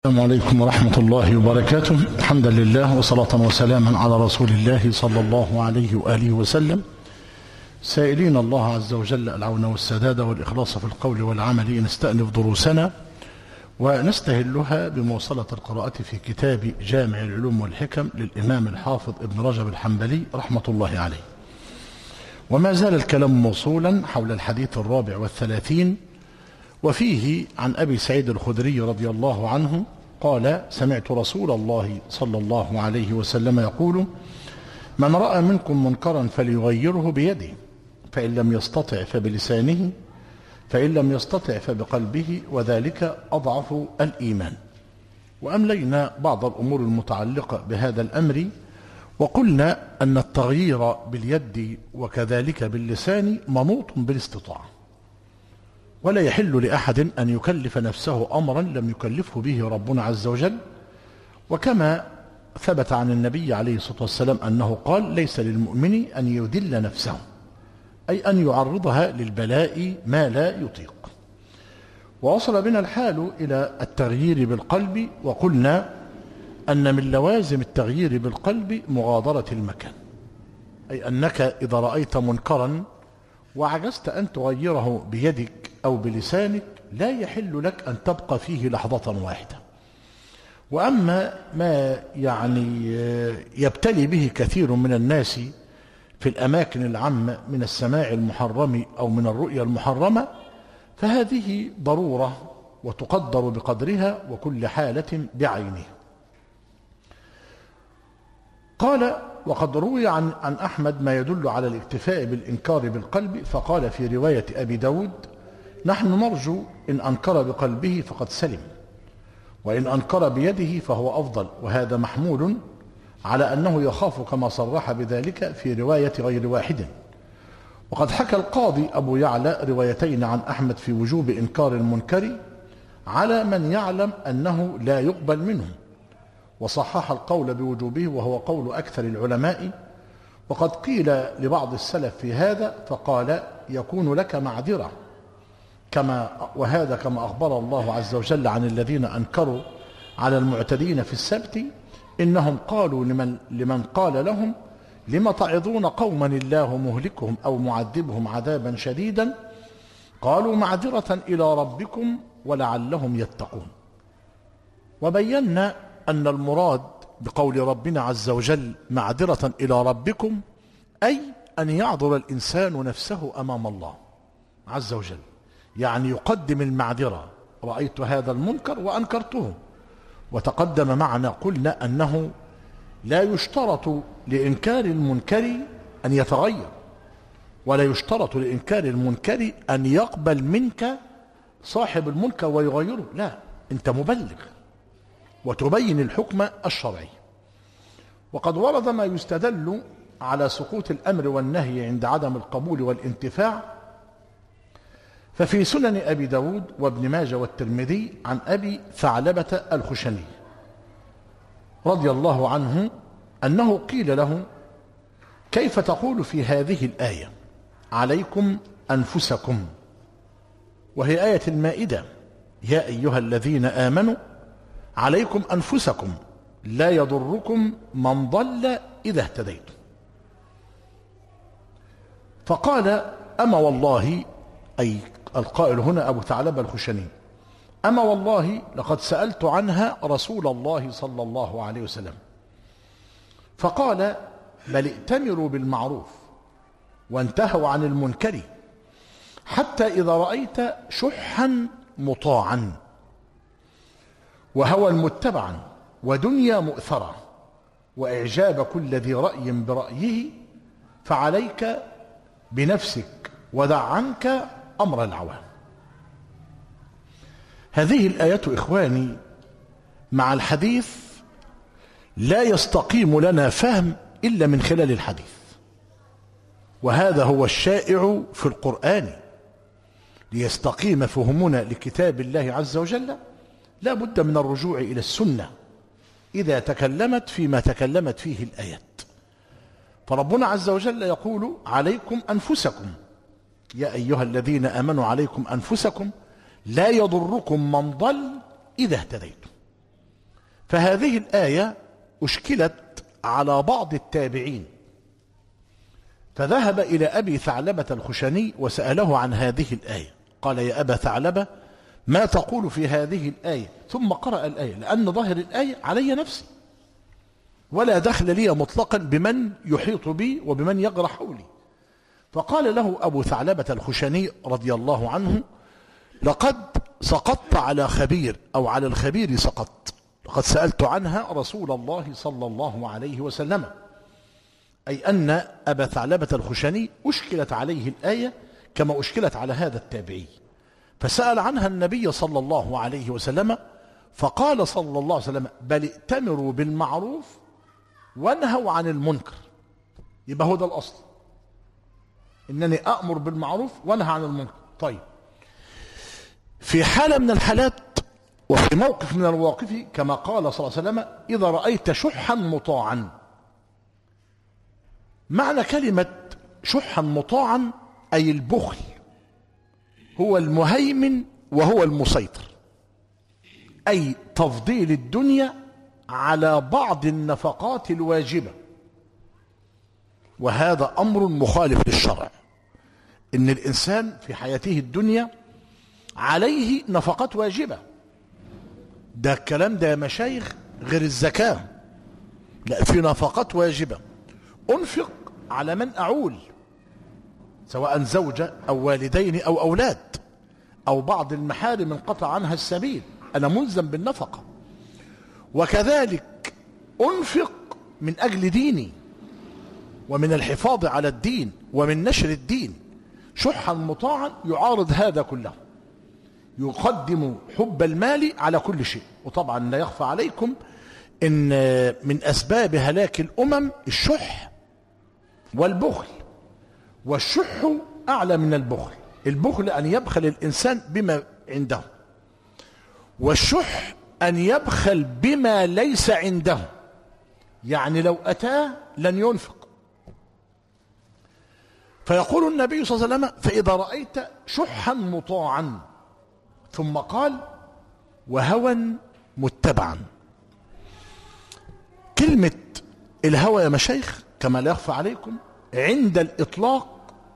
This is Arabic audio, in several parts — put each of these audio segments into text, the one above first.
السلام عليكم ورحمة الله وبركاته. الحمد لله وصلاة وسلاما على رسول الله صلى الله عليه وآله وسلم، سائلين الله عز وجل العون والسداد والإخلاص في القول والعمل. نستأنف دروسنا ونستهلها بمواصلة القراءة في كتاب جامع العلوم والحكم للإمام الحافظ ابن رجب الحنبلي رحمة الله عليه، وما زال الكلام موصولا حول الحديث 34، وفيه عن أبي سعيد الخدري رضي الله عنه قال: سمعت رسول الله صلى الله عليه وسلم يقول: من رأى منكم منكرا فليغيره بيده، فإن لم يستطع فبلسانه، فإن لم يستطع فبقلبه، وذلك أضعف الإيمان. وأملينا بعض الأمور المتعلقة بهذا الأمر، وقلنا أن التغيير باليد وكذلك باللسان منوط بالاستطاعة، ولا يحل لأحد أن يكلف نفسه أمرا لم يكلفه به ربنا عز وجل. وكما ثبت عن النبي عليه الصلاة والسلام أنه قال: ليس للمؤمن أن يذل نفسه، أي أن يعرضها للبلاء ما لا يطيق. ووصل بنا الحال إلى التغيير بالقلب، وقلنا أن من لوازم التغيير بالقلب مغادرة المكان، أي أنك إذا رأيت منكرا وعجزت أن تغيره بيدك أو بلسانك لا يحل لك أن تبقى فيه لحظة واحدة. وأما ما يبتلي به كثير من الناس في الأماكن العامة من السماع المحرم أو من الرؤيا المحرمة، فهذه ضرورة وتقدر بقدرها، وكل حالة بعينها. قال: وقد روي عن أحمد ما يدل على الاكتفاء بالإنكار بالقلب، فقال في رواية أبي داود: نحن نرجو إن أنكر بقلبه فقد سلم، وإن أنكر بيده فهو أفضل. وهذا محمول على أنه يخاف، كما صرح بذلك في رواية غير واحد. وقد حكى القاضي أبو يعلى روايتين عن أحمد في وجوب إنكار المنكر على من يعلم أنه لا يقبل منه، وصحح القول بوجوبه، وهو قول أكثر العلماء. وقد قيل لبعض السلف في هذا فقال: يكون لك معذرة، وهذا كما أخبر الله عز وجل عن الذين أنكروا على المعتدين في السبت: إنهم قالوا لمن قال لهم: لم تعظون قوما الله مهلكهم أو معذبهم عذابا شديدا، قالوا معذرة إلى ربكم ولعلهم يتقون. وبينا أن المراد بقول ربنا عز وجل معذرة إلى ربكم، أي أن يعذر الإنسان نفسه أمام الله عز وجل، يعني يقدم المعذرة: رأيت هذا المنكر وأنكرته. وتقدم معنا قلنا أنه لا يشترط لإنكار المنكر أن يتغير، ولا يشترط لإنكار المنكر أن يقبل منك صاحب المنكر ويغيره، لا، أنت مبلغ وتبين الحكم الشرعي. وقد ورد ما يستدل على سقوط الأمر والنهي عند عدم القبول والانتفاع، ففي سنن أبي داود وابن ماجه والترمذي عن أبي ثعلبة الخشني رضي الله عنه أنه قيل له: كيف تقول في هذه الآية عليكم أنفسكم؟ وهي آية المائدة: يا أيها الذين آمنوا عليكم أنفسكم لا يضركم من ضل إذا اهتديتم. فقال: أما والله، أي القائل هنا أبو ثعلبة الخشني، أما والله لقد سألت عنها رسول الله صلى الله عليه وسلم، فقال: بل ائتمروا بالمعروف وانتهوا عن المنكر، حتى إذا رأيت شحا مطاعا وهوى متبعا ودنيا مؤثرة وإعجاب كل ذي رأي برأيه، فعليك بنفسك ودع عنك أمر العوام. هذه الآية إخواني مع الحديث لا يستقيم لنا فهم إلا من خلال الحديث، وهذا هو الشائع في القرآن. ليستقيم فهمنا لكتاب الله عز وجل لا بد من الرجوع إلى السنة إذا تكلمت فيما تكلمت فيه الآيات. فربنا عز وجل يقول: عليكم أنفسكم، يا أيها الذين آمنوا عليكم أنفسكم لا يضركم من ضل إذا اهتديتم. فهذه الآية أشكلت على بعض التابعين، فذهب إلى أبي ثعلبة الخشني وسأله عن هذه الآية، قال: يا أبا ثعلبة، ما تقول في هذه الآية؟ ثم قرأ الآية، لأن ظاهر الآية علي نفسي، ولا دخل لي مطلقا بمن يحيط بي وبمن يجرى حولي. فقال له أبو ثعلبة الخشني رضي الله عنه: لقد سقطت على خبير، أو على الخبير سقطت، لقد سألت عنها رسول الله صلى الله عليه وسلم، أي أن أبا ثعلبة الخشني أشكلت عليه الآية كما أشكلت على هذا التابعي، فسأل عنها النبي صلى الله عليه وسلم، فقال صلى الله عليه وسلم: بل ائتمروا بالمعروف وانهوا عن المنكر. يبقى هو ده الأصل، إنني أأمر بالمعروف وانهى عن المنكر. طيب، في حالة من الحالات وفي موقف من المواقف كما قال صلى الله عليه وسلم: إذا رأيت شحا مطاعا. معنى كلمة شحا مطاعا أي البخل هو المهيمن وهو المسيطر، أي تفضيل الدنيا على بعض النفقات الواجبة، وهذا أمر مخالف للشرع. إن الإنسان في حياته الدنيا عليه نفقات واجبة، ده الكلام ده يا مشايخ غير الزكاة، لا، في نفقات واجبة. أنفق على من أعول، سواء زوجة أو والدين أو أولاد أو بعض المحارم انقطع عنها السبيل، أنا ملزم بالنفقة. وكذلك أنفق من أجل ديني ومن الحفاظ على الدين ومن نشر الدين. شحا مطاعا يعارض هذا كله، يقدم حب المال على كل شيء. وطبعا لا يخفى عليكم إن من أسباب هلاك الأمم الشح والبخل، والشح أعلى من البخل. البخل أن يبخل الإنسان بما عنده، والشح أن يبخل بما ليس عنده، يعني لو أتاه لن ينفق. فيقول النبي صلى الله عليه وسلم: فإذا رأيت شحا مطاعا، ثم قال: وهوى متبعا. كلمة الهوى يا مشايخ كما لا يخفى عليكم عند الإطلاق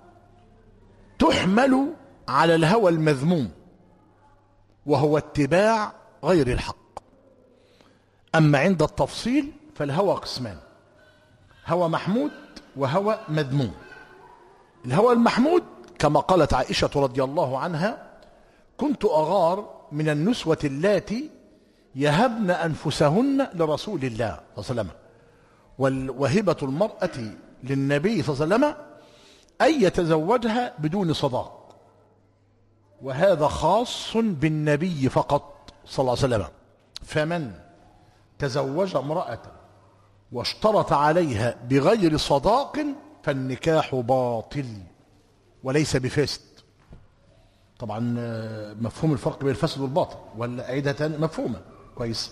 تحمل على الهوى المذموم، وهو اتباع غير الحق. أما عند التفصيل فالهوى قسمان: هوى محمود وهوى مذموم. الهوى المحمود كما قالت عائشة رضي الله عنها: كنت أغار من النسوة اللاتي يهبن أنفسهن لرسول الله صلى الله عليه وسلم، وهبة المرأة للنبي صلى الله عليه وسلم أن يتزوجها بدون صداق، وهذا خاص بالنبي فقط صلى الله عليه وسلم. فمن تزوج امرأة واشترط عليها بغير صداق فالنكاح باطل وليس بفاسد. طبعا مفهوم الفرق بين الفاسد والباطل ولا عيدة مفهومة كويس.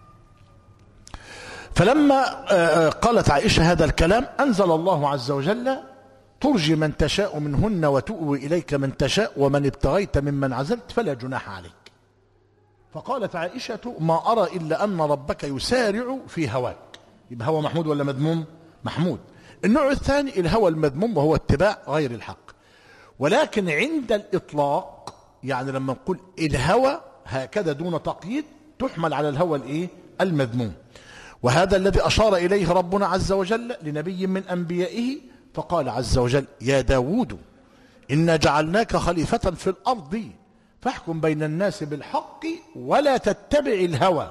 فلما قالت عائشة هذا الكلام أنزل الله عز وجل: ترجي من تشاء منهن وتؤوي إليك من تشاء ومن ابتغيت ممن عزلت فلا جناح عليك. فقالت عائشة: ما أرى إلا أن ربك يسارع في هواك. يبقى هو محمود ولا مذموم؟ محمود. النوع الثاني الهوى المذموم، وهو اتباع غير الحق. ولكن عند الإطلاق، يعني لما نقول الهوى هكذا دون تقييد، تحمل على الهوى المذموم. وهذا الذي أشار إليه ربنا عز وجل لنبي من أنبيائه، فقال عز وجل: يا داود إنا جعلناك خليفة في الأرض فاحكم بين الناس بالحق ولا تتبع الهوى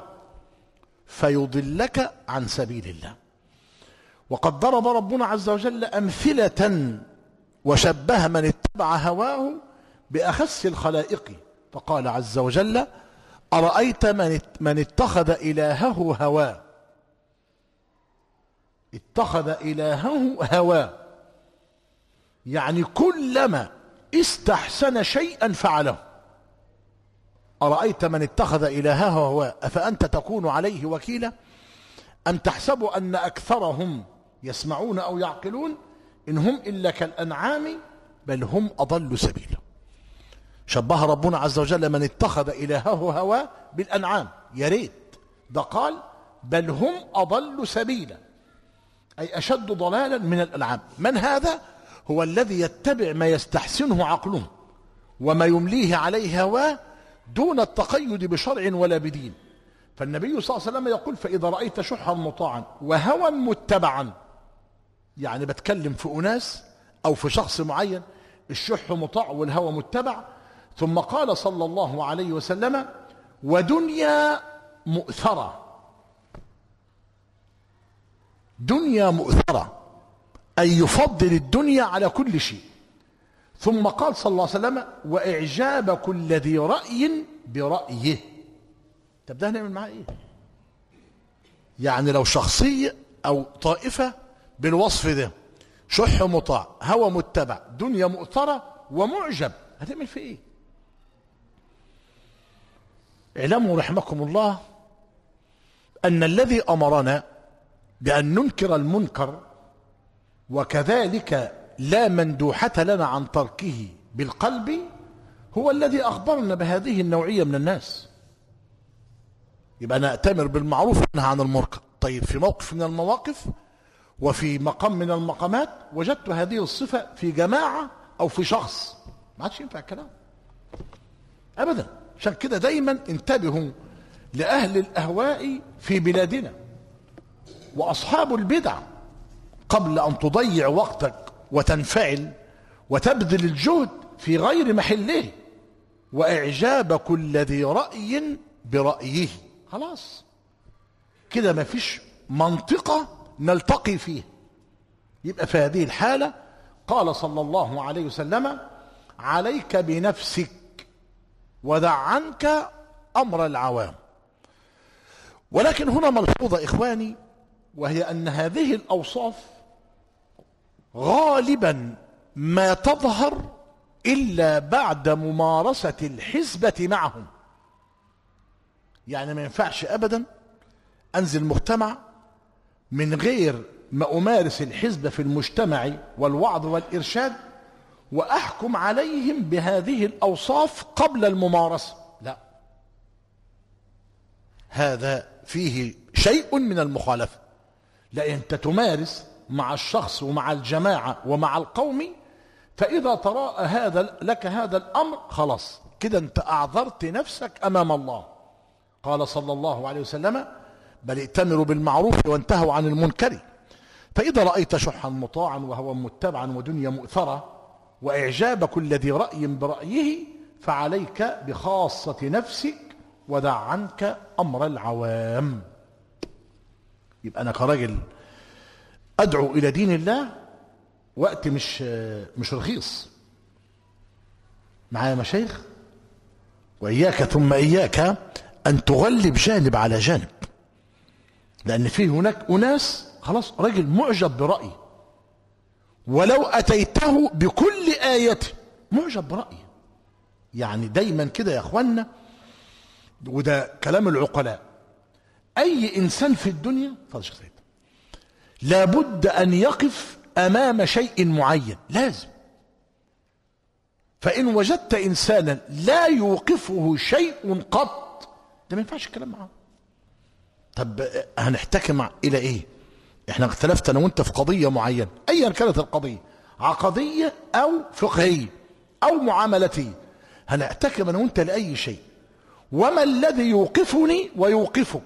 فيضلك عن سبيل الله. وقد ضرب ربنا عز وجل أمثلة وشبه من اتبع هواه بأخس الخلائق، فقال عز وجل: أرأيت من اتخذ إلهه هواه. اتخذ إلهه هواه يعني كلما استحسن شيئا فعله. أرأيت من اتخذ إلهه هواه أفأنت تكون عليه وكيلا أم تحسب أن أكثرهم يسمعون أو يعقلون إن هم إلا كالأنعام بل هم أضل سبيلا. شبه ربنا عز وجل من اتخذ إلهه هواه بالأنعام. يا ريت ده قال بل هم أضل سبيلا، أي أشد ضلالا من الأنعام. من هذا؟ هو الذي يتبع ما يستحسنه عقله وما يمليه عليه هواه دون التقيد بشرع ولا بدين. فالنبي صلى الله عليه وسلم يقول: فإذا رأيت شحا مطاعا وهوى متبعا، يعني بتكلم في أناس أو في شخص معين، الشح مطاع والهوى متبع. ثم قال صلى الله عليه وسلم: ودنيا مؤثرة. دنيا مؤثرة أي يفضل الدنيا على كل شيء. ثم قال صلى الله عليه وسلم: وإعجاب كل ذي رأي برأيه. طب ده هنعمل معاه ايه؟ يعني لو شخصية أو طائفة بالوصف ده، شح مطاع، هوى متبع، دنيا مؤثرة ومعجب، هتعمل في ايه؟ اعلموا رحمكم الله أن الذي أمرنا بأن ننكر المنكر وكذلك لا مندوحة لنا عن تركه بالقلب هو الذي أخبرنا بهذه النوعية من الناس. يبقى نأتمر بالمعروف وننهى عن المنكر. طيب في موقف من المواقف وفي مقام من المقامات وجدت هذه الصفة في جماعة أو في شخص، ما عادش ينفع الكلام أبدا. عشان كده دايما انتبهوا لأهل الأهواء في بلادنا وأصحاب البدع قبل أن تضيع وقتك وتنفعل وتبذل الجهد في غير محله. وإعجاب كل ذي رأي برأيه، خلاص كده ما فيش منطقة نلتقي فيه. يبقى في هذه الحالة قال صلى الله عليه وسلم: عليك بنفسك ودع عنك أمر العوام. ولكن هنا ملحوظة إخواني، وهي أن هذه الأوصاف غالبا ما تظهر إلا بعد ممارسة الحسبة معهم. يعني ما ينفعش أبدا أنزل مجتمع من غير ما أمارس الحسبة في المجتمع والوعظ والإرشاد وأحكم عليهم بهذه الأوصاف قبل الممارسة. لا، هذا فيه شيء من المخالفة. لا، أنت تمارس مع الشخص ومع الجماعة ومع القوم، فإذا تراءى لك هذا الأمر خلاص كده أنت أعذرت نفسك أمام الله. قال صلى الله عليه وسلم: بل ائتمروا بالمعروف وانتهوا عن المنكر. فإذا رأيت شحا مطاعا وهوى متبعا ودنيا مؤثرة وإعجاب كل ذي رأي برأيه فعليك بخاصة نفسك ودع عنك أمر العوام. يبقى أنا كراجل أدعو إلى دين الله وقت مش رخيص، معايا مشايخ؟ وإياك ثم إياك أن تغلب جانب على جانب، لأن فيه هناك أناس خلاص راجل معجب برأي، ولو أتيته بكل آية معجب برأي. يعني دايما كده يا أخوانا، وده كلام العقلاء، أي إنسان في الدنيا لابد أن يقف أمام شيء معين، لازم. فإن وجدت إنسانا لا يوقفه شيء قط، ده ما ينفعش الكلام معاه. طب هنحتكم إلى إيه؟ احنا اختلفت أنا وانت في قضية معينة، أيا كانت القضية، عقدية أو فقهية أو معاملتية، هنحتكم أنا وانت لأي شيء. وما الذي يوقفني ويوقفك؟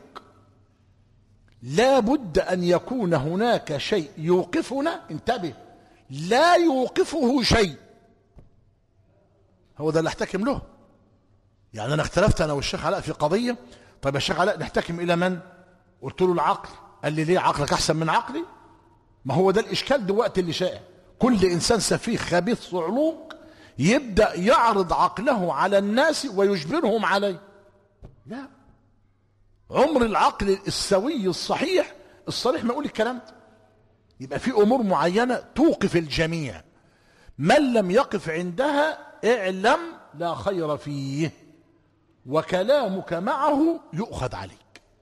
لا بد أن يكون هناك شيء يوقفنا، انتبه، لا يوقفه شيء، هو ده اللي احتكم له. يعني أنا اختلفت أنا والشيخ علاء في قضية، طيب يا شيخ علاء نحتكم إلى من؟ قلت له العقل. قال لي ليه عقلك أحسن من عقلي؟ ما هو ده الإشكال دلوقتي اللي شائع. كل إنسان سفيه خبيث صعلوك يبدأ يعرض عقله على الناس ويجبرهم عليه. لا، عمر العقل السوي الصحيح الصريح ما يقول الكلام ده. يبقى في أمور معينة توقف الجميع، من لم يقف عندها اعلم لا خير فيه وكلامك معه يؤخذ عليك.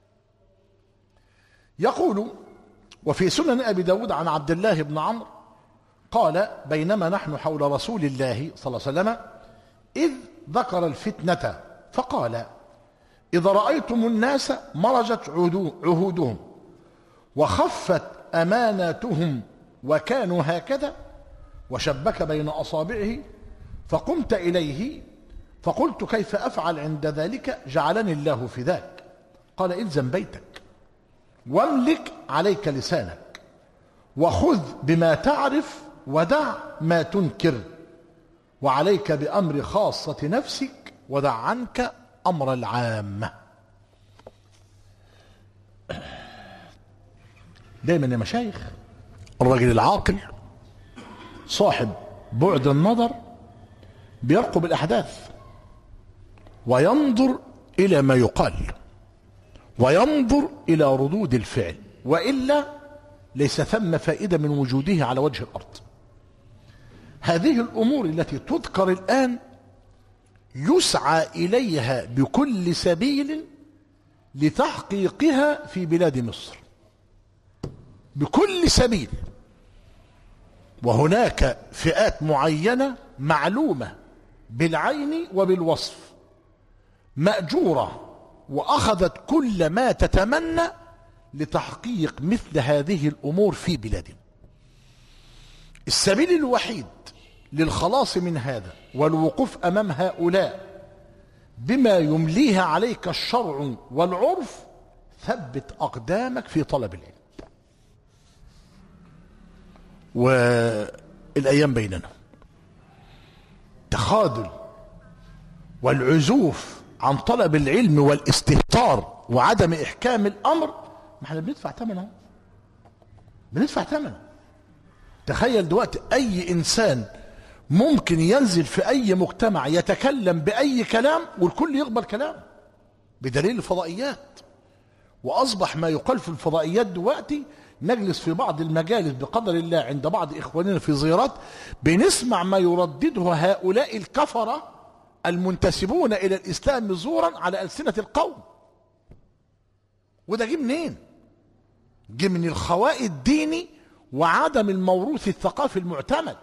يقول: وفي سنن أبي داود عن عبد الله بن عمرو قال: بينما نحن حول رسول الله صلى الله عليه وسلم إذ ذكر الفتنة فقال: إذا رأيتم الناس مرجت عهودهم وخفت أماناتهم وكانوا هكذا، وشبك بين أصابعه، فقمت إليه فقلت كيف أفعل عند ذلك؟ جعلني الله في ذاك. قال إلزم بيتك واملك عليك لسانك وخذ بما تعرف ودع ما تنكر، وعليك بأمر خاصة نفسك ودع عنك أمر العامة. دايما يا مشايخ الرجل العاقل صاحب بعد النظر بيرقب الأحداث وينظر إلى ما يقال وينظر إلى ردود الفعل، وإلا ليس ثم فائدة من وجوده على وجه الأرض. هذه الأمور التي تذكر الآن يسعى إليها بكل سبيل لتحقيقها في بلاد مصر بكل سبيل، وهناك فئات معينة معلومة بالعين وبالوصف مأجورة وأخذت كل ما تتمنى لتحقيق مثل هذه الأمور في بلادنا. السبيل الوحيد للخلاص من هذا والوقوف أمام هؤلاء بما يمليها عليك الشرع والعرف، ثبت أقدامك في طلب العلم. والأيام بيننا تخاذل والعزوف عن طلب العلم والاستهتار وعدم إحكام الأمر، ما احنا بندفع ثمنه، بندفع ثمنه. تخيل دلوقتي أي إنسان ممكن ينزل في أي مجتمع يتكلم بأي كلام والكل يقبل كلام بدليل الفضائيات. وأصبح ما يقال في الفضائيات دلوقتي نجلس في بعض المجالس بقدر الله عند بعض إخواننا في زيارات بنسمع ما يردده هؤلاء الكفرة المنتسبون إلى الإسلام زورا على ألسنة القوم. وده جه منين؟ جه من الخواء الديني وعدم الموروث الثقافي المعتمد.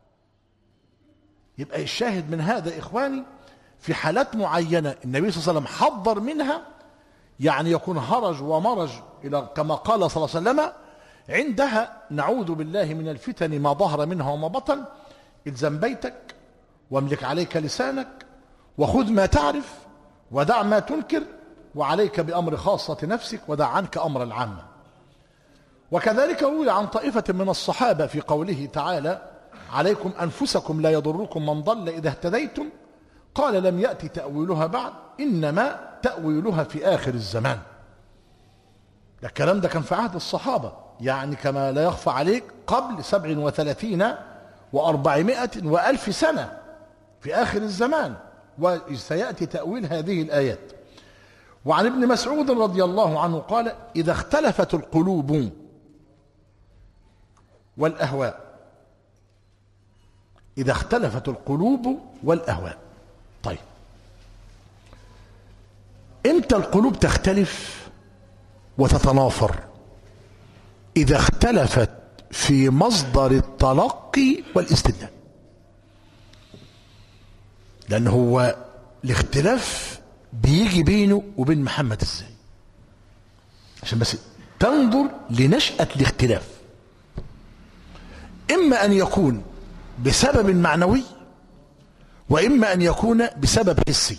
يبقى الشاهد من هذا إخواني في حالات معينة النبي صلى الله عليه وسلم حذر منها، يعني يكون هرج ومرج إلى كما قال صلى الله عليه وسلم، عندها نعوذ بالله من الفتن ما ظهر منها وما بطن. الزم بيتك واملك عليك لسانك وخذ ما تعرف ودع ما تنكر، وعليك بأمر خاصة نفسك ودع عنك أمر العامة. وكذلك روي عن طائفة من الصحابة في قوله تعالى عليكم أنفسكم لا يضركم من ضل إذا اهتديتم، قال لم يأتي تأويلها بعد إنما تأويلها في آخر الزمان. ده الكلام ده كان في عهد الصحابة، يعني كما لا يخفى عليك قبل 37 و400 وألف سنة في آخر الزمان، وسيأتي تأويل هذه الآيات. وعن ابن مسعود رضي الله عنه قال إذا اختلفت القلوب والأهواء، إذا اختلفت القلوب والأهواء. طيب امتى القلوب تختلف وتتنافر؟ إذا اختلفت في مصدر التلقي والاستدلال، لأن هو الاختلاف بيجي بينه وبين محمد ازاي، عشان بس تنظر لنشأة الاختلاف. إما أن يكون بسبب معنوي وإما أن يكون بسبب حسي.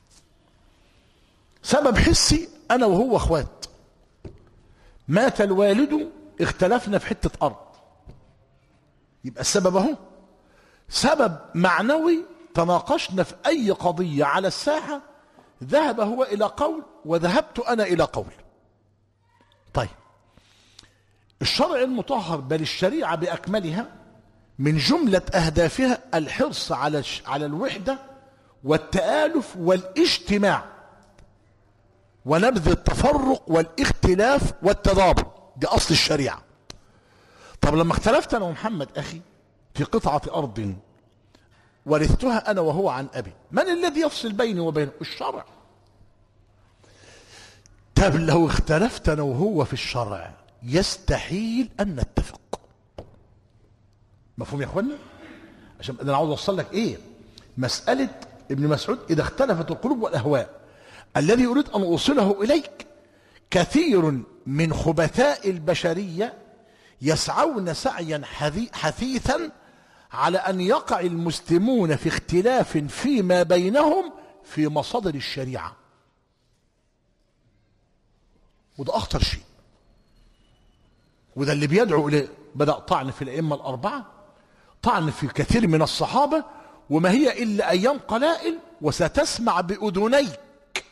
سبب حسي أنا وهو أخوات، مات الوالد اختلفنا في حتة أرض، يبقى السبب اهو. سبب معنوي تناقشنا في أي قضية على الساحة، ذهب هو إلى قول وذهبت أنا إلى قول. طيب الشرع المطهر بل الشريعة بأكملها من جملة أهدافها الحرص على الوحدة والتآلف والاجتماع ونبذ التفرق والاختلاف والتضابط. دي أصل الشريعة. طب لما اختلفت أنا ومحمد أخي في قطعة أرض ورثتها أنا وهو عن أبي، من الذي يفصل بيني وبينه؟ الشرع. طب لو اختلفت أنا وهو في الشرع يستحيل أن نتفق. مفهوم يا أخوانا؟ عشان أنا عاوز أوصل لك إيه مسألة ابن مسعود إذا اختلفت القلوب والأهواء. الذي أريد أن أوصله إليك: كثير من خبثاء البشرية يسعون سعيا حثيثا على أن يقع المسلمون في اختلاف فيما بينهم في مصادر الشريعة، وده أخطر شيء، وده اللي بيدعو إليه. بدأ طعن في الأئمة الأربعة، طعن في كثير من الصحابة، وما هي إلا أيام قلائل وستسمع بأذنيك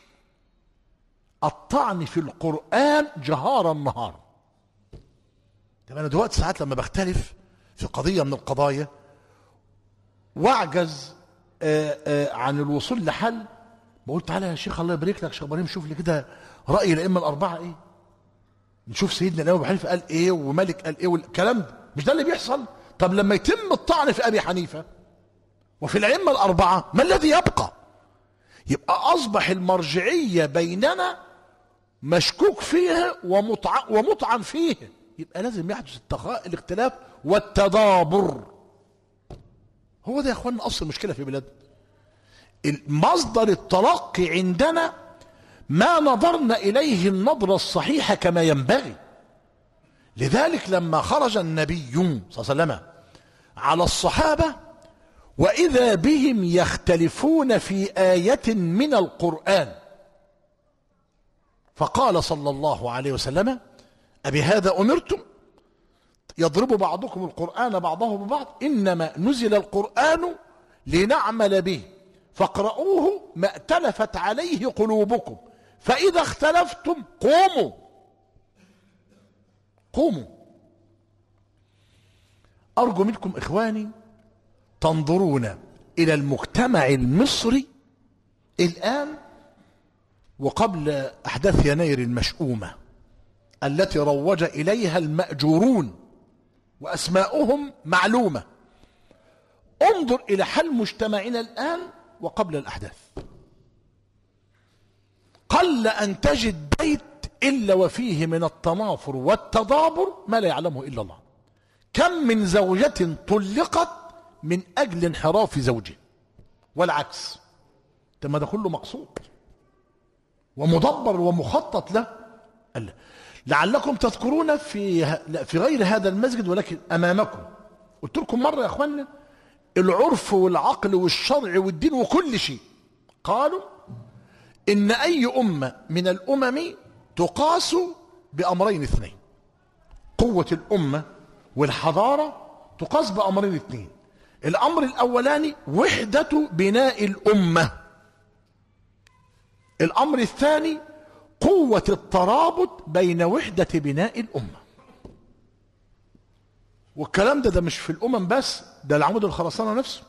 الطعن في القرآن جهارا نهارا. طب أنا دلوقتي ساعات لما بختلف في قضية من القضايا واعجز عن الوصول لحل، بقول تعالى يا شيخ الله يبارك لك شيخ ابراهيم، شوف لي كده رأي الأئمة الأربعة إيه، نشوف سيدنا الإمام أبو حنيفة قال إيه ومالك قال إيه والكلام ده. مش ده اللي بيحصل؟ طب لما يتم الطعن في أبي حنيفة وفي الأئمة الأربعة ما الذي يبقى؟ يبقى أصبح المرجعية بيننا مشكوك فيها ومطعن فيها. يبقى لازم يحدث الاختلاف والتدابر. هو ده يا اخوانا اصل المشكله في بلادنا. مصدر التلقي عندنا ما نظرنا اليه النظره الصحيحه كما ينبغي. لذلك لما خرج النبي صلى الله عليه وسلم على الصحابه واذا بهم يختلفون في ايه من القران، فقال صلى الله عليه وسلم: أبهذا أمرتم؟ يضرب بعضكم القرآن بعضه ببعض، إنما نزل القرآن لنعمل به فاقرؤوه ما ائتلفت عليه قلوبكم، فإذا اختلفتم قوموا. أرجو منكم إخواني تنظرون إلى المجتمع المصري الآن وقبل أحداث يناير المشؤومة التي روج إليها المأجورون وأسماؤهم معلومة. انظر إلى حال مجتمعنا الآن وقبل الأحداث. قل أن تجد بيت إلا وفيه من التنافر والتدابر ما لا يعلمه إلا الله. كم من زوجة طلقت من أجل انحراف زوجه والعكس. ثم ده كله مقصود ومدبر ومخطط له. لعلكم تذكرون في غير هذا المسجد ولكن أمامكم قلت لكم مرة يا أخوانا العرف والعقل والشرع والدين وكل شيء قالوا إن أي أمة من الأمم تقاس بأمرين اثنين. قوة الأمة والحضارة تقاس بأمرين اثنين. الأمر الأولاني وحدة بناء الأمة. الأمر الثاني قوة الترابط بين وحدة بناء الأمة. والكلام ده مش في الأمم بس، ده العمود الخرسانة نفسه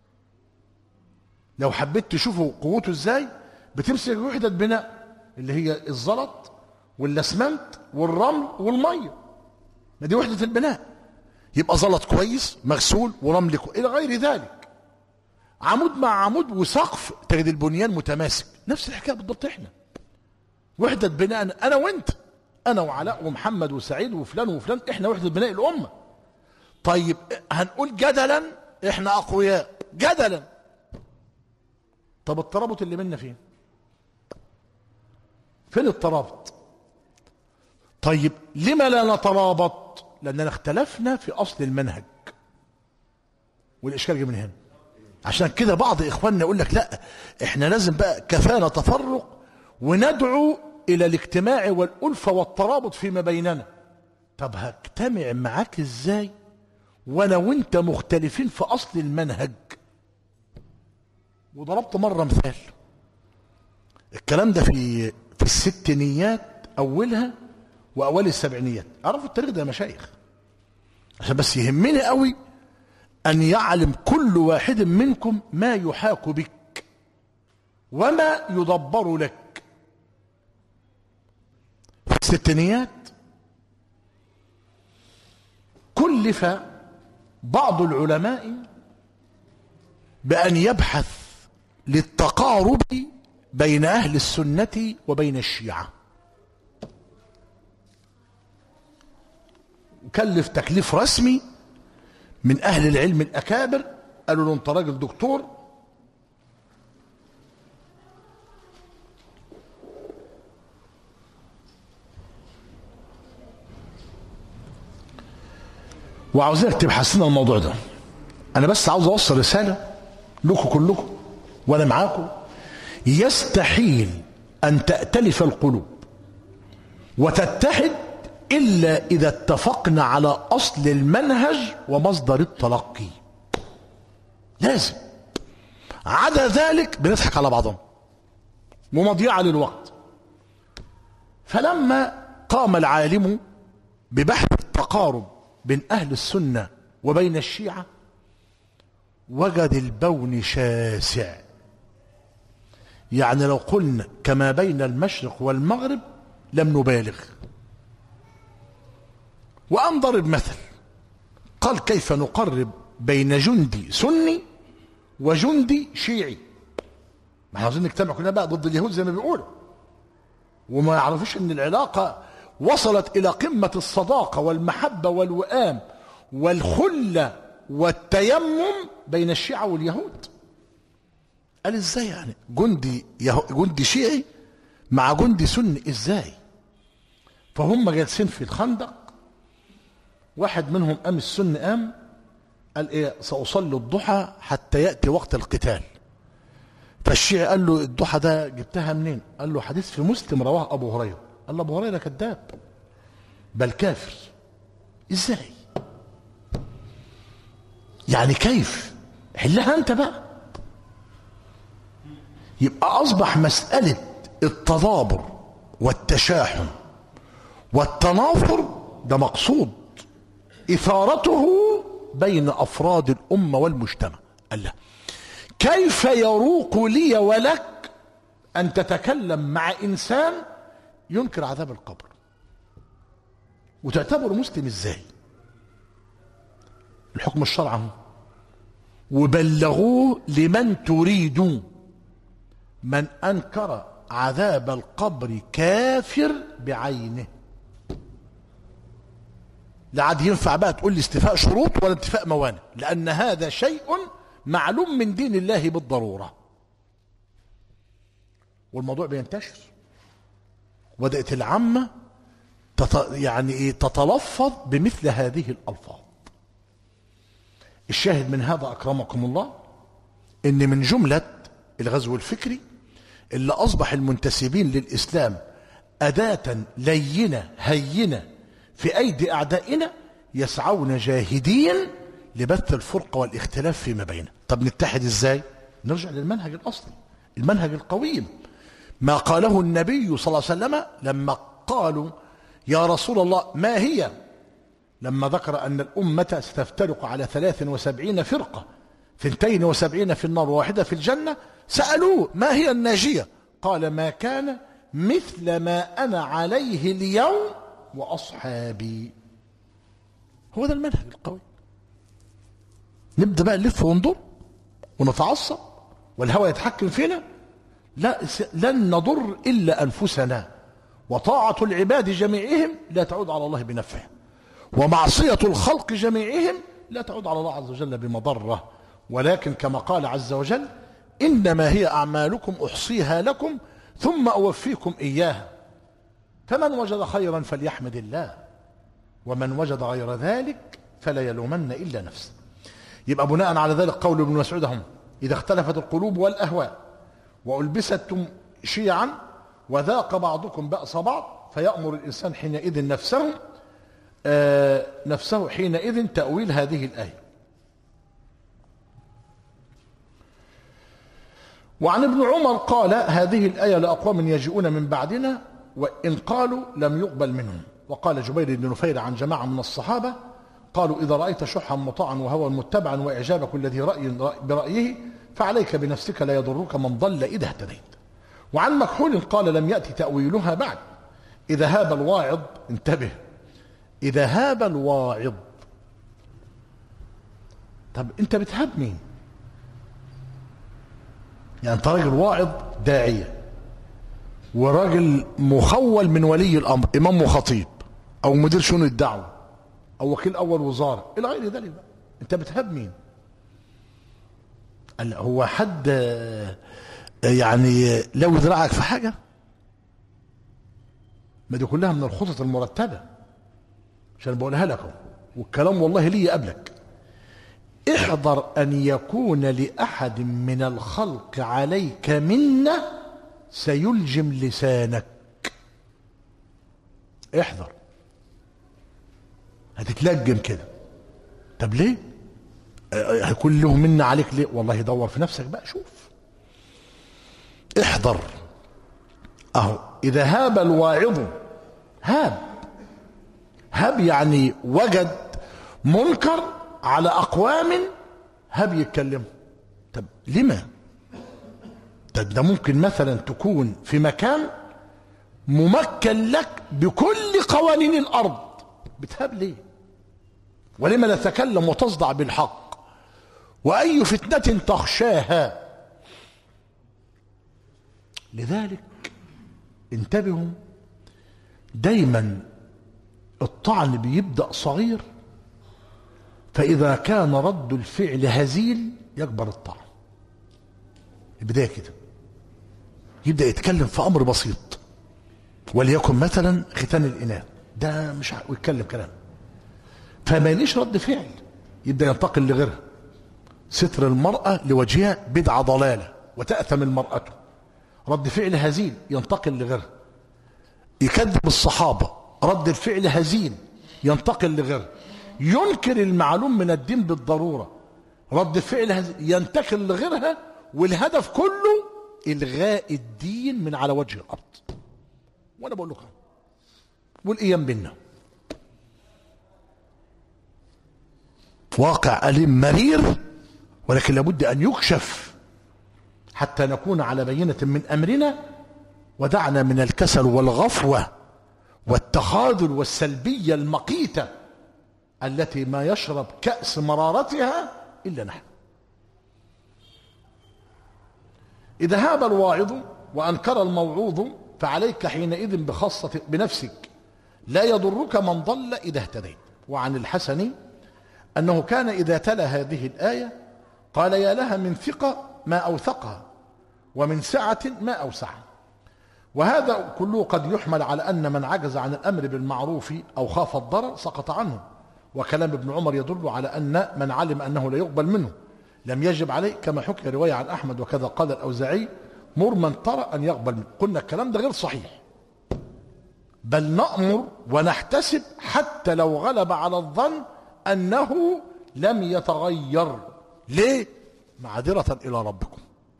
لو حبيت تشوفوا قوته ازاي بتمسك وحدة بناء اللي هي الزلط والاسمنت والرمل والمية، ما دي وحدة البناء. يبقى زلط كويس مغسول ورمل إلى غير ذلك، عمود مع عمود وسقف تجد البنيان متماسك. نفس الحكاية بالضبط. احنا وحدة بناء أنا وأنت، أنا وعلاء ومحمد وسعيد وفلان وفلان، إحنا وحدة بناء الأمة. طيب هنقول جدلا إحنا أقوياء جدلا، طب الترابط اللي منا فين؟ فين الترابط؟ طيب لما لا نترابط؟ لأننا اختلفنا في أصل المنهج، والإشكال جه من هنا. عشان كده بعض إخواننا يقول لك لا إحنا لازم بقى كفانا تفرق وندعو إلى الاجتماع والألفة والترابط فيما بيننا. طب هجتمع معاك إزاي وأنا وأنت مختلفين في أصل المنهج؟ وضربت مرة مثال، الكلام ده في الستينيات أولها وأول السبعينيات. عرفوا التاريخ ده يا مشايخ عشان بس يهمني قوي أن يعلم كل واحد منكم ما يحاك بك وما يدبر لك. في الستينيات كلف بعض العلماء بأن يبحث للتقارب بين أهل السنة وبين الشيعة. كلف تكليف رسمي من أهل العلم الأكابر، قالوا له أنت راجل دكتور وعاوزينك تبحث لنا الموضوع ده. انا بس عاوز اوصل رساله لكم كلكم وانا معاكم. يستحيل ان تأتلف القلوب وتتحد الا اذا اتفقنا على اصل المنهج ومصدر التلقي. لازم، عدا ذلك بنضحك على بعضنا ومضيعة للوقت. فلما قام العالم ببحث التقارب بين أهل السنة وبين الشيعة وجد البون شاسع. يعني لو قلنا كما بين المشرق والمغرب لم نبالغ. وقام ضرب مثل، قال كيف نقرب بين جندي سني وجندي شيعي؟ ما احنا عاوزين نجتمع كلنا بقى ضد اليهود زي ما بيقولوا، وما يعرفوش ان العلاقه وصلت الى قمه الصداقه والمحبه والوئام والخله والتيمم بين الشيعه واليهود. قال ازاي يعني جندي شيعي مع جندي سني ازاي؟ فهم جالسين في الخندق، واحد منهم قام السني قام قال ايه سأصلي الضحى حتى يأتي وقت القتال. فالشيعي قال له الضحى ده جبتها منين؟ قال له حديث في مسلم رواه ابو هريره. قال له ابو هريره كذاب بل كافر. ازاي يعني؟ كيف؟ حلها انت بقى. يبقى اصبح مسألة التضابر والتشاحن والتنافر ده مقصود اثارته بين افراد الامه والمجتمع. قال لا، كيف يروق لي ولك ان تتكلم مع انسان ينكر عذاب القبر وتعتبره مسلم؟ ازاي؟ الحكم الشرعي وبلغوه لمن تريدون. من انكر عذاب القبر كافر بعينه. لا عاد ينفع بقى تقول لي استيفاء شروط ولا انتفاء موانع، لان هذا شيء معلوم من دين الله بالضروره. والموضوع بينتشر، وبدات العامه تتلفظ بمثل هذه الالفاظ. الشاهد من هذا اكرمكم الله ان من جمله الغزو الفكري اللي اصبح المنتسبين للاسلام اداه لينه هينه في ايدي اعدائنا، يسعون جاهدين لبث الفرقه والاختلاف فيما بيننا. طب نتحد ازاي؟ نرجع للمنهج الاصلي، المنهج القويم، ما قاله النبي صلى الله عليه وسلم لما قالوا يا رسول الله ما هي، لما ذكر ان الامه ستفترق على 73 فرقه، 72 في النار وواحده في الجنه. سالوه ما هي الناجيه؟ قال ما كان مثل ما انا عليه اليوم واصحابي. هو ده المنهج القوي. نبدا بقى نلف ونضر ونتعصب والهوى يتحكم فينا؟ لا، لن نضر الا انفسنا، وطاعه العباد جميعهم لا تعود على الله بنفع، ومعصيه الخلق جميعهم لا تعود على الله عز وجل بمضره. ولكن كما قال عز وجل انما هي اعمالكم احصيها لكم ثم اوفيكم اياها، فمن وجد خيرا فليحمد الله ومن وجد غير ذلك فلا يلومن الا نفسه. يبقى بناء على ذلك قول ابن مسعود هم اذا اختلفت القلوب والاهواء والبستم شيعا وذاق بعضكم باس بعض فيامر الانسان حينئذ نفسه حينئذ تاويل هذه الايه. وعن ابن عمر قال هذه الايه لاقوام يجيئون من بعدنا وان قالوا لم يقبل منهم. وقال جبير بن نفير عن جماعه من الصحابه قالوا اذا رايت شحا مطاعا وهوى متبعا واعجاب كل ذي راي برايه فعليك بنفسك لا يضرك من ضل اذا اهتديت. وعن مكحول قال لم ياتي تاويلها بعد اذا هاب الواعظ. انتبه، اذا هاب الواعظ. طب انت بتهاب مين؟ يعني انت راجل واعظ داعيه وراجل مخول من ولي الامر، امام وخطيب او مدير شؤون الدعوه او وكيل اول وزاره الى غير ذلك بقى. انت بتهاب مين؟ قال هو حد يعني لو ذراعك في حاجه؟ ما دي كلها من الخطط المرتبه عشان بقولها لكم. والكلام والله لي قبلك، احذر أن يكون لأحد من الخلق عليك منة سيلجم لسانك. احذر، هتتلجم كده. طب ليه؟ هيكون له منة عليك ليه؟ والله دور في نفسك بقى، شوف. احذر. اهو إذا هاب الواعظ، هاب يعني وجد منكر على أقوام، هاب يتكلموا. طب لما؟ ده ممكن مثلا تكون في مكان ممكن لك بكل قوانين الأرض، بتهاب ليه؟ ولما نتكلم وتصدع بالحق؟ وأي فتنة تخشاها. لذلك انتبهوا دايما، الطعن بيبدأ صغير، فإذا كان رد الفعل هزيل يكبر الطعن. البداية كده، يبدأ يتكلم في أمر بسيط، وليكن مثلا ختان الإناث، ده مش يتكلم كلام، فما يليش رد فعل، يبدأ ينتقل لغيرها. ستر المرأة لوجهها بدعة ضلالة وتأثم المرأة، رد فعل هزيل ينتقل لغيرها. يكذب الصحابة، رد الفعل هزيل ينتقل لغيرها. ينكر المعلوم من الدين بالضرورة، رد فعل هزيل ينتقل لغيرها، والهدف كله إلغاء الدين من على وجه الأرض. وأنا بقول لكم والأيام بينا واقع أليم مرير، ولكن لابد أن يكشف حتى نكون على بينة من أمرنا، ودعنا من الكسل والغفوة والتخاذل والسلبية المقيتة التي ما يشرب كأس مرارتها إلا نحن. إذا هاب الواعظ وأنكر الموعوظ فعليك حينئذ بخاصة بنفسك، لا يضرك من ضل إذا اهتديت. وعن الحسن أنه كان إذا تلا هذه الآية قال: يا لها من ثقة ما أوثقها، ومن سعة ما أوسعها. وهذا كله قد يحمل على أن من عجز عن الأمر بالمعروف أو خاف الضرر سقط عنه. وكلام ابن عمر يدل على أن من علم أنه لا يقبل منه لم يجب عليه، كما حكي رواية عن أحمد، وكذا قال الأوزاعي: مر من ترى أن يقبل منه. قلنا الكلام ده غير صحيح، بل نأمر ونحتسب حتى لو غلب على الظن أنه لم يتغير. ليه؟ معذرة إلى ربكم،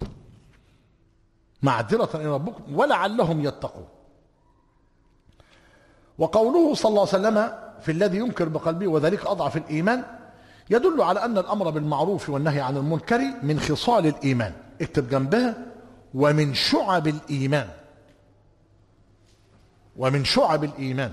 معذرة إلى ربكم ولعلهم يتقون. وقوله صلى الله عليه وسلم في الذي ينكر بقلبه وذلك أضعف الإيمان يدل على أن الأمر بالمعروف والنهي عن المنكر من خصال الإيمان. اكتب جنبها: ومن شعب الإيمان، ومن شعب الإيمان.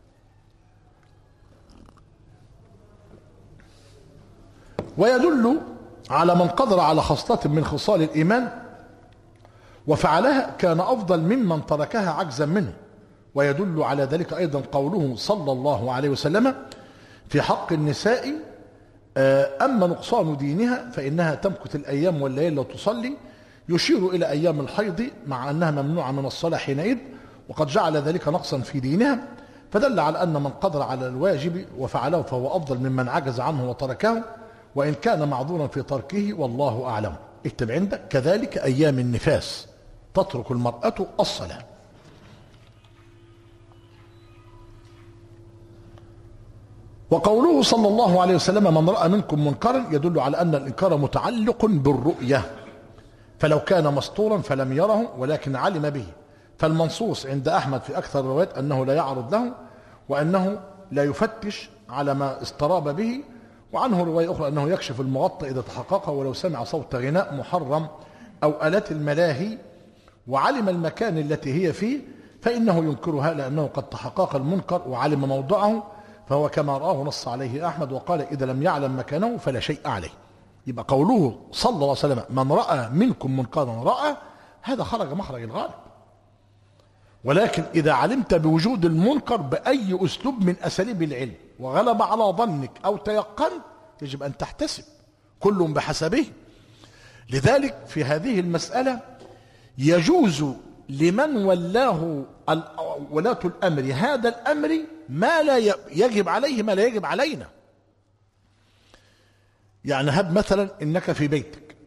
ويدل على من قدر على خصلة من خصال الإيمان وفعلها كان أفضل ممن تركها عجزا منه. ويدل على ذلك أيضا قوله صلى الله عليه وسلم في حق النساء: أما نقصان دينها فإنها تمكث الأيام والليالي لا تصلي، يشير إلى أيام الحيض مع أنها ممنوعة من الصلاة حينئذ، وقد جعل ذلك نقصا في دينها، فدل على أن من قدر على الواجب وفعله فهو أفضل ممن عجز عنه وتركه، وإن كان معذورا في تركه والله أعلم. اكتب عندك: كذلك أيام النفاس تترك المرأة الصلاة. وقوله صلى الله عليه وسلم: من رأى منكم منكرا، يدل على أن الإنكار متعلق بالرؤية، فلو كان مستورا فلم يره ولكن علم به، فالمنصوص عند أحمد في أكثر الروايات أنه لا يعرض له، وأنه لا يفتش على ما استراب به. وعنه رواية أخرى أنه يكشف المغطى إذا تحقق ولو سمع صوت غناء محرم أو آلات الملاهي وعلم المكان التي هي فيه فإنه ينكرها، لأنه قد تحقق المنكر وعلم موضعه، فهو كما رآه نص عليه أحمد وقال: إذا لم يعلم مكانه فلا شيء عليه. يبقى قوله صلى الله عليه وسلم: من رأى منكم منكرا، رأى، هذا خرج مخرج الغالب. ولكن إذا علمت بوجود المنكر بأي أسلوب من أساليب العلم وغلب على ظنك أو تيقنت، يجب أن تحتسب، كل بحسبه. لذلك في هذه المسألة يجوز لمن ولاه ولاة الأمر هذا الأمر ما لا يجب عليه، ما لا يجب علينا. يعني هب مثلا انك في بيتك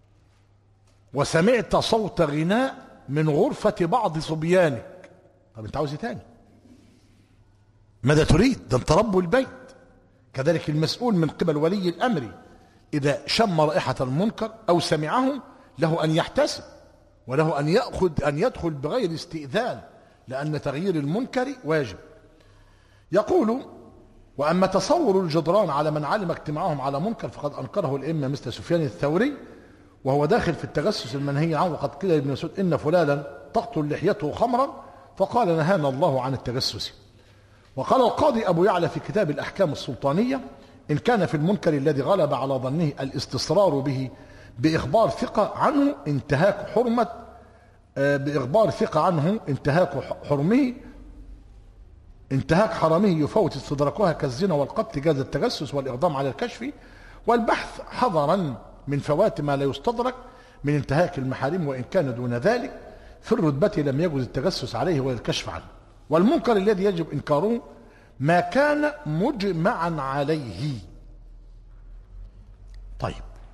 وسمعت صوت غناء من غرفة بعض صبيانك، طب انت عاوز ايه تاني؟ ماذا تريد؟ ده انت رب البيت. كذلك المسؤول من قبل ولي الامر اذا شم رائحة المنكر او سمعه له ان يحتسب، وله ان يدخل بغير استئذان، لان تغيير المنكر واجب. يقول: واما تصور الجدران على من علم اجتماعهم على منكر فقد انكره الائمه مثل سفيان الثوري، وهو داخل في التجسس المنهي عنه. وقد قيل لابن مسعود: ان فلانا تقتل لحيته خمرا، فقال: نهانا الله عن التجسس. وقال القاضي ابو يعلى في كتاب الاحكام السلطانيه: ان كان في المنكر الذي غلب على ظنه الاستصرار به باخبار ثقه عنه انتهاك حرمه انتهاك حرمه يفوت استدراكها كالزنا والقتل، جاز التجسس والاقدام على الكشف والبحث حذرا من فوات ما لا يستدرك من انتهاك المحارم، وان كان دون ذلك في الرتبة لم يجوز التجسس عليه ولا الكشف عنه. والمنكر الذي يجب انكاره ما كان مجمعا عليه. طيب،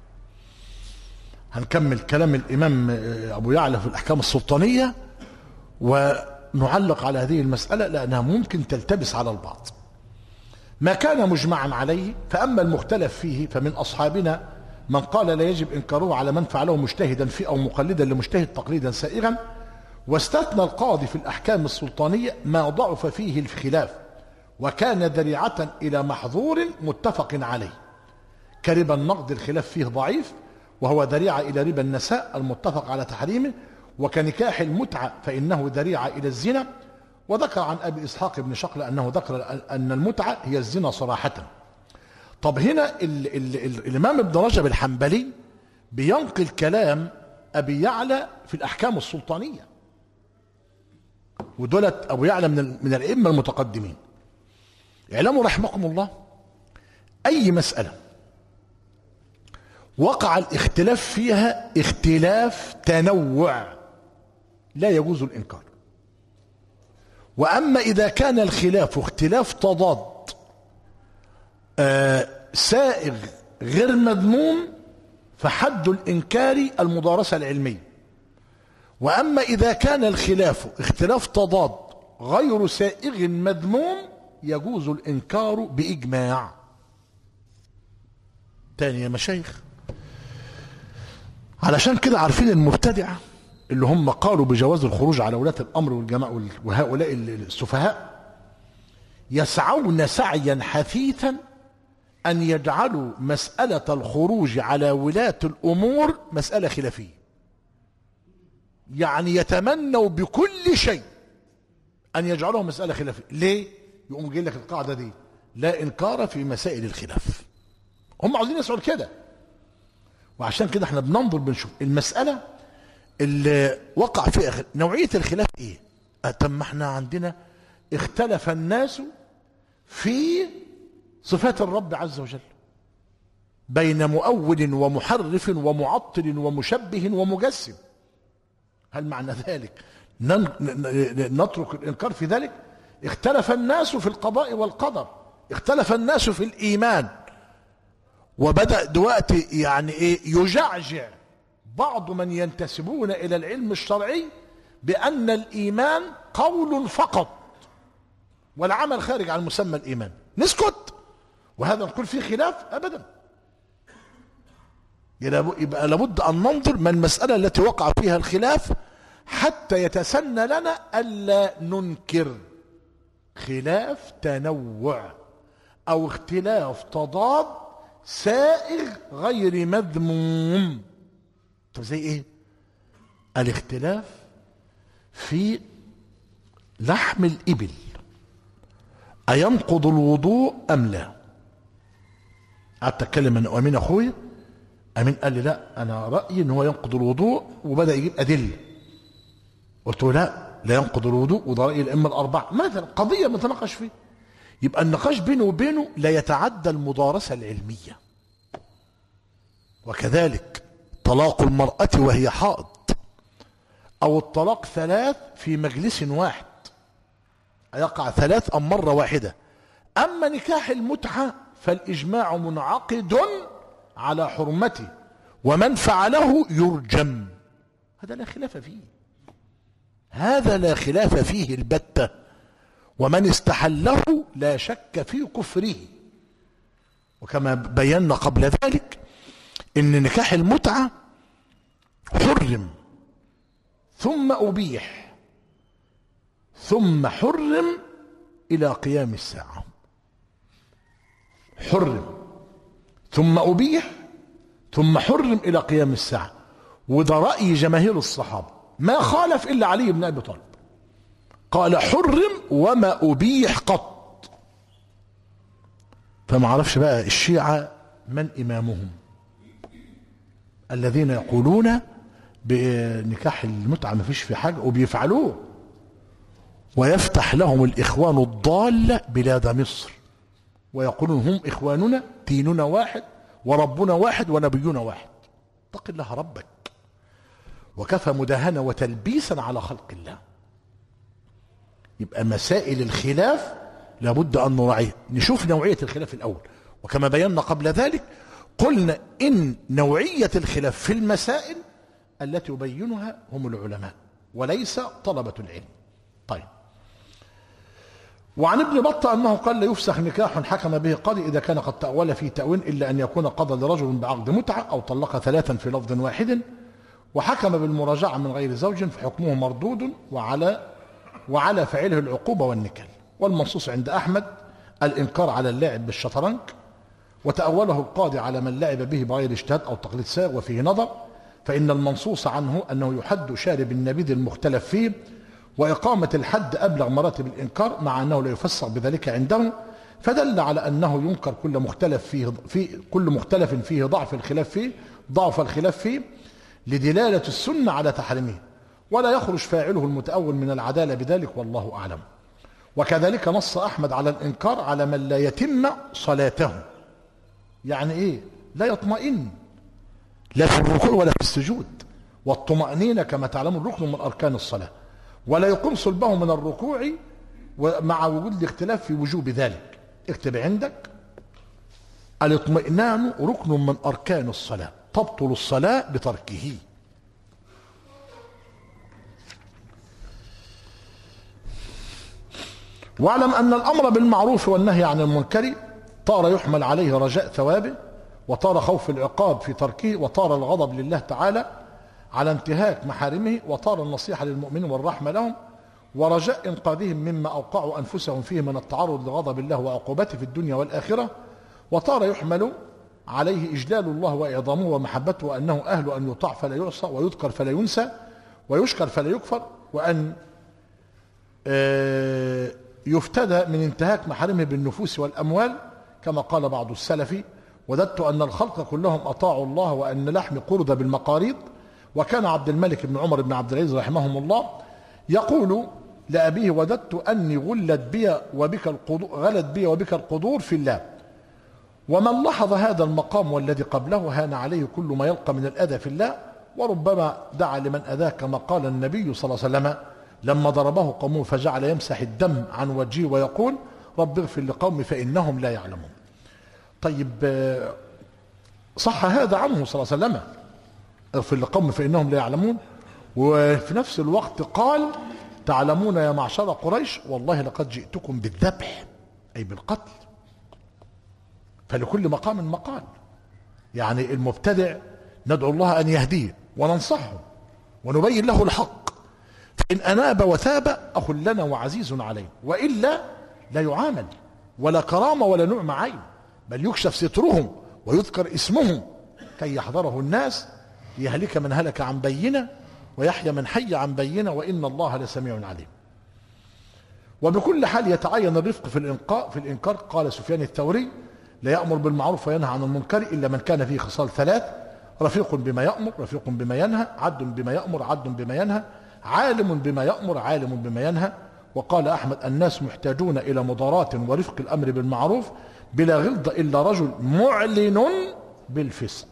هنكمل كلام الامام ابو يعلى في الاحكام السلطانيه ونعلق على هذه المساله لانها ممكن تلتبس على البعض. ما كان مجمعا عليه، فاما المختلف فيه فمن اصحابنا من قال لا يجب انكاره على من فعله مجتهدا فيه او مقلدا لمجتهد تقليدا سائغا. واستثنى القاضي في الاحكام السلطانيه ما ضعف فيه الخلاف وكان ذريعه الى محظور متفق عليه، كربا النقد الخلاف فيه ضعيف وهو ذريعه الى ربا النساء المتفق على تحريمه، وكنكاح المتعه فانه ذريعه الى الزنا. وذكر عن ابي اسحاق بن شقل انه ذكر ان المتعه هي الزنا صراحه. طب هنا الامام ابن رجب الحنبلي بينقل كلام ابي يعلى في الاحكام السلطانيه، ودولت ابو يعلى من الائمه المتقدمين. اعلموا رحمكم الله، اي مساله وقع الاختلاف فيها اختلاف تنوع لا يجوز الانكار. واما اذا كان الخلاف اختلاف تضاد سائغ غير مذموم فحد الانكار المدارسه العلميه. واما اذا كان الخلاف اختلاف تضاد غير سائغ مذموم يجوز الانكار باجماع. تاني يا مشايخ، علشان كده عارفين المبتدعه اللي هم قالوا بجواز الخروج على ولاة الامر والجماعه وهؤلاء السفهاء يسعون سعيا حثيثا ان يجعلوا مساله الخروج على ولاة الامور مساله خلافيه. يعني يتمنوا بكل شيء ان يجعلوها مساله خلافيه. ليه؟ يقوم جاي لك القاعده دي: لا انكار في مسائل الخلاف. هم عاوزين يسعوا كده، وعشان كده احنا بننظر بنشوف المساله اللي وقع فيها نوعيه الخلاف ايه. طب ما احنا عندنا اختلف الناس في صفات الرب عز وجل بين مؤول ومحرف ومعطل ومشبه ومجسم. هل معنى ذلك نترك الانكار في ذلك؟ اختلف الناس في القضاء والقدر، اختلف الناس في الايمان، وبدأ دلوقتي يعني ايه يجعجع بعض من ينتسبون الى العلم الشرعي بان الايمان قول فقط والعمل خارج عن مسمى الايمان. نسكت وهذا نقول فيه خلاف؟ ابدا. يبقى لابد ان ننظر ما المساله التي وقع فيها الخلاف حتى يتسنى لنا الا ننكر خلاف تنوع او اختلاف تضاد سائغ غير مذموم. طب زي ايه؟ الاختلاف في لحم الابل اينقض الوضوء ام لا. قعدت اتكلم انا وامين اخويا، امين قال لي لا انا رايي ان هو ينقض الوضوء، وبدا يجيب ادله. قلت له لا ينقض الوضوء، وده راي الائمه الاربعه مثلا، قضيه متناقش فيه. يبقى النقاش بينه وبينه لا يتعدى المدارسه العلميه. وكذلك طلاق المراه وهي حائض، او الطلاق 3 في مجلس واحد، يقع 3 ام مره واحده. اما نكاح المتعه فالاجماع منعقد على حرمته، ومن فعله يرجم. هذا لا خلاف فيه، هذا لا خلاف فيه البتة. ومن استحله لا شك في كفره. وكما بينا قبل ذلك ان نكاح المتعة حرم ثم أبيح ثم حرم إلى قيام الساعة. حرم ثم أبيح ثم حرم إلى قيام الساعة. وده رأي جماهير الصحابة، ما خالف إلا علي بن أبي طالب، قال حرم وما أبيح قط. فما عرفش بقى الشيعة من إمامهم الذين يقولون بنكاح المتعة ما فيش في حاجة وبيفعلوه، ويفتح لهم الإخوان الضال بلاد مصر ويقولون هم إخواننا، ديننا واحد وربنا واحد ونبينا واحد. اتق الله ربك، وكفى مداهنة وتلبيسا على خلق الله. يبقى مسائل الخلاف لابد أن نراعيها. نشوف نوعية الخلاف الأول، وكما بينا قبل ذلك قلنا إن نوعية الخلاف في المسائل التي يبينها هم العلماء وليس طلبة العلم. طيب، وعن ابن بطة أنه قال لا يفسخ نكاح حكم به قاضي إذا كان قد تأول فيه تأويل إلا أن يكون قضى لرجل بعقد متعة أو طلق ثلاثا في لفظ واحد وحكم بالمراجعة من غير زوج فحكمه مردود وعلى فعله العقوبة والنكال. والمنصوص عند أحمد الإنكار على اللاعب بالشطرنج، وتأوله القاضي على من لعب به بغير اجتهاد أو تقليد سائغ وفيه نظر، فإن المنصوص عنه أنه يحد شارب النبيذ المختلف فيه، وإقامة الحد أبلغ مراتب الإنكار مع أنه لا يفسر بذلك عنده، فدل على أنه ينكر كل مختلف فيه ضعف الخلاف فيه لدلالة السنة على تحريمه، ولا يخرج فاعله المتأول من العدالة بذلك، والله أعلم. وكذلك نص أحمد على الإنكار على من لا يتم صلاته، يعني إيه؟ لا يطمئن لا في الركوع ولا في السجود، والطمأنينة كما تعلمون ركن من أركان الصلاة، ولا يقوم صلبه من الركوع مع وجود الاختلاف في وجوب ذلك. اكتب عندك الاطمئنان ركن من أركان الصلاة، تبطل الصلاة بتركه. واعلم أن الأمر بالمعروف والنهي عن المنكر طار يحمل عليه رجاء ثوابه، وطار خوف العقاب في تركه، وطار الغضب لله تعالى على انتهاك محارمه، وطار النصيحة للمؤمنين والرحمة لهم، ورجاء إنقاذهم مما أوقعوا أنفسهم فيه من التعرض لغضب الله وعقوبته في الدنيا والآخرة، وطار يحمل عليه إجلال الله وإعظامه ومحبته، وأنه أهل أن يطاع فلا يعصى ويذكر فلا ينسى ويشكر فلا يكفر، وأن يفتدى من انتهاك محارمه بالنفوس والأموال، كما قال بعض السلف: وددت أن الخلق كلهم أطاعوا الله وأن لحم قرد بالمقاريض. وكان عبد الملك بن عمر بن عبد العزيز رحمهم الله يقول لأبيه: وددت أني غلت بي وبك القدور في الله. ومن لاحظ هذا المقام والذي قبله هان عليه كل ما يلقى من الأذى في الله، وربما دعا لمن أذاه، كما قال النبي صلى الله عليه وسلم لما ضربه قومه فجعل يمسح الدم عن وجهه ويقول: رب اغفر لقومي فإنهم لا يعلمون. طيب، صح هذا عنه صلى الله عليه وسلم، اغفر لقومي فإنهم لا يعلمون، وفي نفس الوقت قال: تعلمون يا معشر قريش والله لقد جئتكم بالذبح، أي بالقتل. فلكل مقام مقال، يعني المبتدع ندعو الله أن يهديه وننصحه ونبين له الحق، فإن أناب وثاب أخ لنا وعزيز عليه، وإلا لا يعامل ولا كرامة ولا نعم عين، بل يكشف سترهم ويذكر اسمهم كي يحضره الناس، ليهلك من هلك عن بينة ويحيى من حي عن بينة، وإن الله لسميع عليم. وبكل حال يتعين الرفق في الإنكار. قال سفيان الثوري: لا يأمر بالمعروف وينهى عن المنكر إلا من كان فيه خصال ثلاث: رفيق بما يأمر، رفيق بما ينهى، عدل بما يأمر، عدل بما ينهى، عالم بما يأمر، عالم بما ينهى. وقال أحمد: الناس محتاجون إلى مضاراة ورفق الأمر بالمعروف بلا غلظة إلا رجل معلن بالفسق.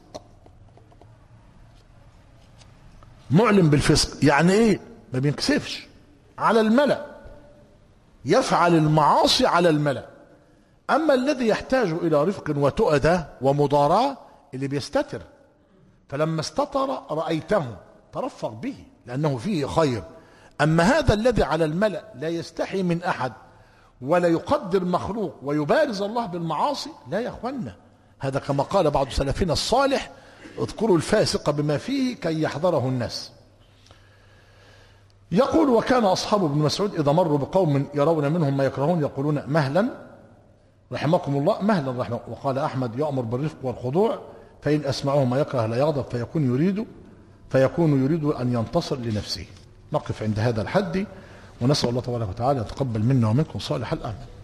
معلن بالفسق يعني إيه؟ ما بينكسفش على الملأ، يفعل المعاصي على الملأ. أما الذي يحتاج إلى رفق وتؤدة ومضاراة اللي بيستتر، فلما استتر رأيته ترفق به لأنه فيه خير. أما هذا الذي على الملأ لا يستحي من أحد ولا يقدر مخلوق ويبارز الله بالمعاصي، لا يا أخوانا، هذا كما قال بعض سلفنا الصالح: اذكروا الفاسق بما فيه كي يحذره الناس. يقول: وكان أصحاب ابن مسعود إذا مروا بقوم يرون منهم ما يكرهون يقولون مهلا رحمكم الله، مهلا رحمه. وقال أحمد: يأمر بالرفق والخضوع، فإن أسمعه ما يكره لا يغضب فيكون يريد أن ينتصر لنفسه. نقف عند هذا الحد، ونسأل الله تبارك وتعالى يتقبل منا ومنكم صالح الأعمال.